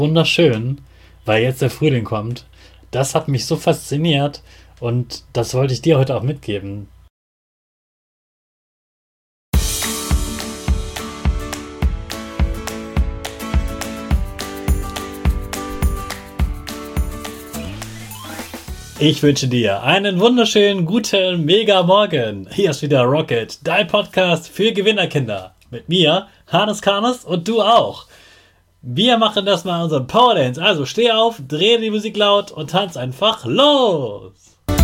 wunderschön, weil jetzt der Frühling kommt. Das hat mich so fasziniert und das wollte ich dir heute auch mitgeben. Ich wünsche dir einen wunderschönen, guten, mega Morgen. Hier ist wieder Rocket, dein Podcast für Gewinnerkinder. Mit mir, Hannes Karnes und du auch. Wir machen das mal unseren Power Dance. Also steh auf, dreh die Musik laut und tanz einfach los.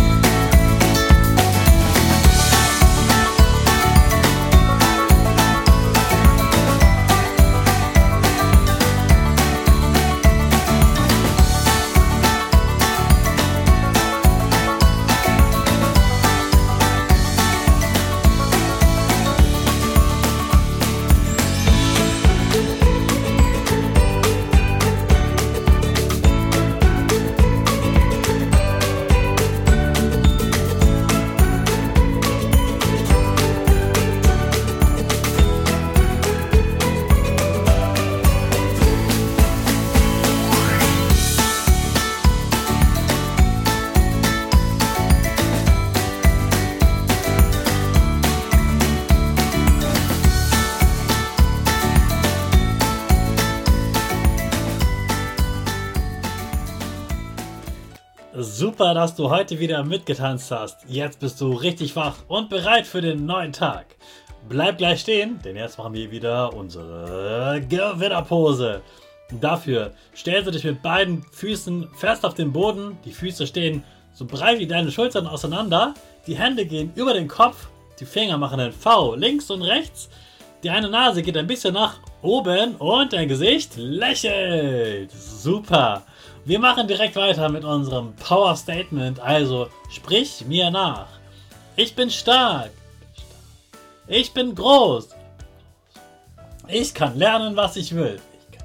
Super, dass du heute wieder mitgetanzt hast. Jetzt bist du richtig wach und bereit für den neuen Tag. Bleib gleich stehen, denn jetzt machen wir wieder unsere Gewinnerpose. Dafür stellst du dich mit beiden Füßen fest auf den Boden. Die Füße stehen so breit wie deine Schultern auseinander. Die Hände gehen über den Kopf. Die Finger machen ein V links und rechts. Die eine Nase geht ein bisschen nach oben und dein Gesicht lächelt. Super. Wir machen direkt weiter mit unserem Power Statement, also sprich mir nach. Ich bin stark. Ich bin groß. Ich kann lernen, was ich will.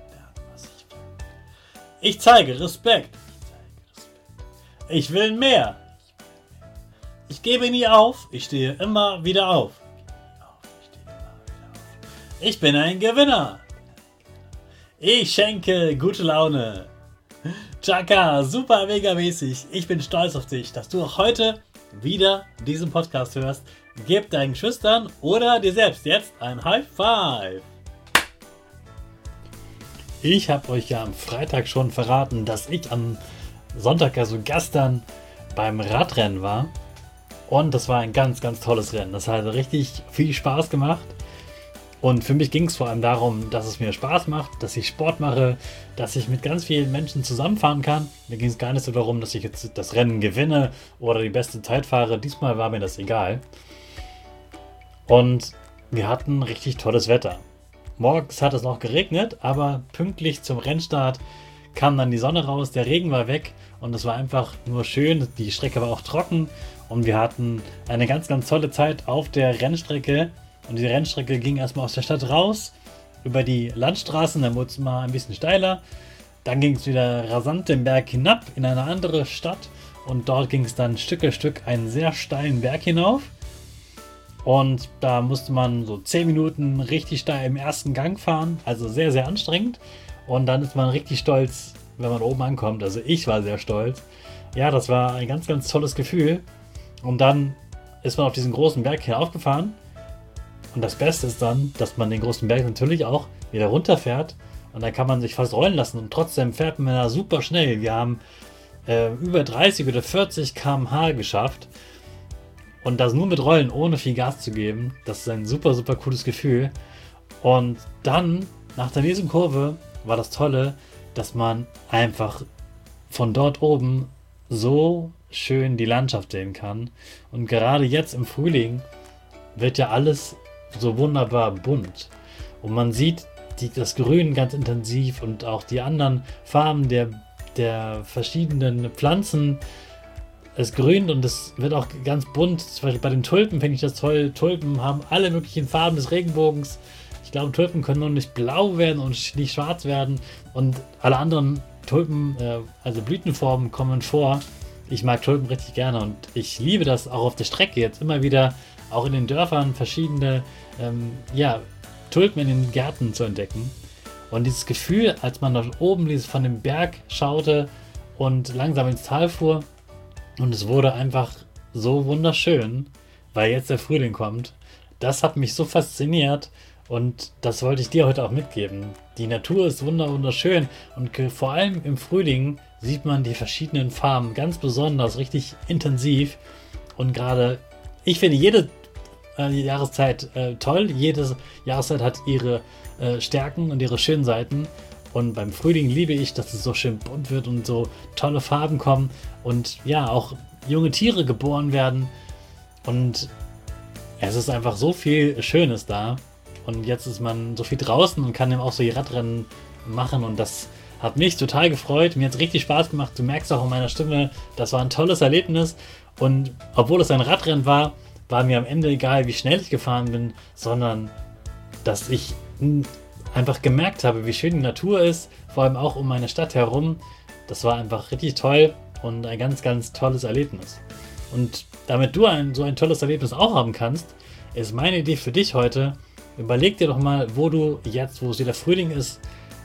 Ich zeige Respekt. Ich will mehr. Ich gebe nie auf. Ich stehe immer wieder auf. Ich bin ein Gewinner. Ich schenke gute Laune. Chaka, super mega mäßig. Ich bin stolz auf dich, dass du auch heute wieder diesen Podcast hörst. Gib deinen Geschwistern oder dir selbst jetzt ein High Five. Ich habe euch ja am Freitag schon verraten, dass ich am Sonntag, also gestern, beim Radrennen war. Und das war ein ganz, ganz tolles Rennen. Das hat richtig viel Spaß gemacht. Und für mich ging es vor allem darum, dass es mir Spaß macht, dass ich Sport mache, dass ich mit ganz vielen Menschen zusammenfahren kann. Mir ging es gar nicht so darum, dass ich jetzt das Rennen gewinne oder die beste Zeit fahre. Diesmal war mir das egal. Und wir hatten richtig tolles Wetter. Morgens hat es noch geregnet, aber pünktlich zum Rennstart kam dann die Sonne raus, der Regen war weg und es war einfach nur schön. Die Strecke war auch trocken und wir hatten eine ganz, ganz tolle Zeit auf der Rennstrecke. Und die Rennstrecke ging erstmal aus der Stadt raus, über die Landstraßen, dann wurde es mal ein bisschen steiler. Dann ging es wieder rasant den Berg hinab in eine andere Stadt und dort ging es dann Stück für Stück einen sehr steilen Berg hinauf. Und da musste man so 10 Minuten richtig steil im ersten Gang fahren, also sehr, sehr anstrengend. Und dann ist man richtig stolz, wenn man oben ankommt. Also ich war sehr stolz. Ja, das war ein ganz, ganz tolles Gefühl. Und dann ist man auf diesen großen Berg hinaufgefahren. Und das Beste ist dann, dass man den großen Berg natürlich auch wieder runterfährt und dann kann man sich fast rollen lassen und trotzdem fährt man da super schnell. Wir haben über 30 oder 40 km/h geschafft und das nur mit Rollen, ohne viel Gas zu geben. Das ist ein super, super cooles Gefühl. Und dann, nach der nächsten Kurve, war das Tolle, dass man einfach von dort oben so schön die Landschaft sehen kann. Und gerade jetzt im Frühling wird ja alles so wunderbar bunt. Und man sieht das Grün ganz intensiv und auch die anderen Farben der verschiedenen Pflanzen. Es grünt und es wird auch ganz bunt. Zum Beispiel bei den Tulpen finde ich das toll. Tulpen haben alle möglichen Farben des Regenbogens. Ich glaube, Tulpen können nur nicht blau werden und nicht schwarz werden. Und alle anderen Tulpen, also Blütenformen, kommen vor. Ich mag Tulpen richtig gerne und ich liebe das auch auf der Strecke jetzt immer wieder, auch in den Dörfern verschiedene Tulpen in den Gärten zu entdecken. Und dieses Gefühl, als man dort oben von dem Berg schaute und langsam ins Tal fuhr und es wurde einfach so wunderschön, weil jetzt der Frühling kommt, das hat mich so fasziniert und das wollte ich dir heute auch mitgeben. Die Natur ist wunderschön und vor allem im Frühling sieht man die verschiedenen Farben ganz besonders, richtig intensiv. Und gerade, ich finde jede Jahreszeit toll. Jede Jahreszeit hat ihre Stärken und ihre schönen Seiten. Und beim Frühling liebe ich, dass es so schön bunt wird und so tolle Farben kommen. Und ja, auch junge Tiere geboren werden. Und es ist einfach so viel Schönes da. Und jetzt ist man so viel draußen und kann eben auch so die Radrennen machen. Und das hat mich total gefreut. Mir hat es richtig Spaß gemacht. Du merkst auch in meiner Stimme, das war ein tolles Erlebnis. Und obwohl es ein Radrennen war, war mir am Ende egal, wie schnell ich gefahren bin, sondern dass ich einfach gemerkt habe, wie schön die Natur ist, vor allem auch um meine Stadt herum. Das war einfach richtig toll und ein ganz tolles Erlebnis. Und damit du so ein tolles Erlebnis auch haben kannst, ist meine Idee für dich heute, überleg dir doch mal, wo du jetzt, wo es wieder Frühling ist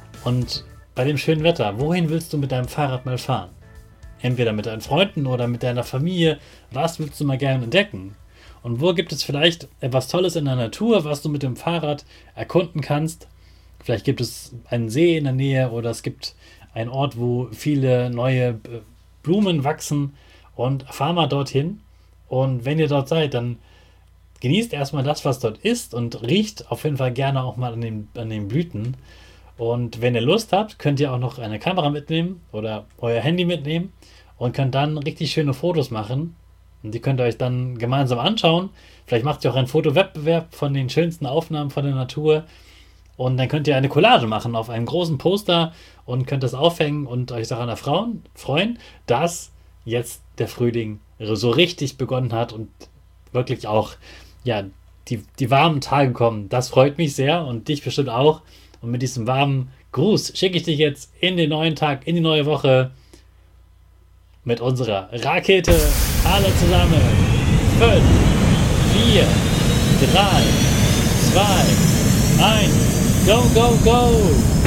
und bei dem schönen Wetter, wohin willst du mit deinem Fahrrad mal fahren? Entweder mit deinen Freunden oder mit deiner Familie, was willst du mal gerne entdecken? Und wo gibt es vielleicht etwas Tolles in der Natur, was du mit dem Fahrrad erkunden kannst? Vielleicht gibt es einen See in der Nähe oder es gibt einen Ort, wo viele neue Blumen wachsen und fahr mal dorthin. Und wenn ihr dort seid, dann genießt erstmal das, was dort ist und riecht auf jeden Fall gerne auch mal an den Blüten. Und wenn ihr Lust habt, könnt ihr auch noch eine Kamera mitnehmen oder euer Handy mitnehmen und könnt dann richtig schöne Fotos machen. Und die könnt ihr euch dann gemeinsam anschauen. Vielleicht macht ihr auch einen Fotowettbewerb von den schönsten Aufnahmen von der Natur. Und dann könnt ihr eine Collage machen auf einem großen Poster und könnt das aufhängen und euch daran freuen, dass jetzt der Frühling so richtig begonnen hat und wirklich auch ja, die warmen Tage kommen. Das freut mich sehr und dich bestimmt auch. Und mit diesem warmen Gruß schicke ich dich jetzt in den neuen Tag, in die neue Woche mit unserer Rakete. Alle zusammen. 5, 4, 3, 2, 1. Go, go, go!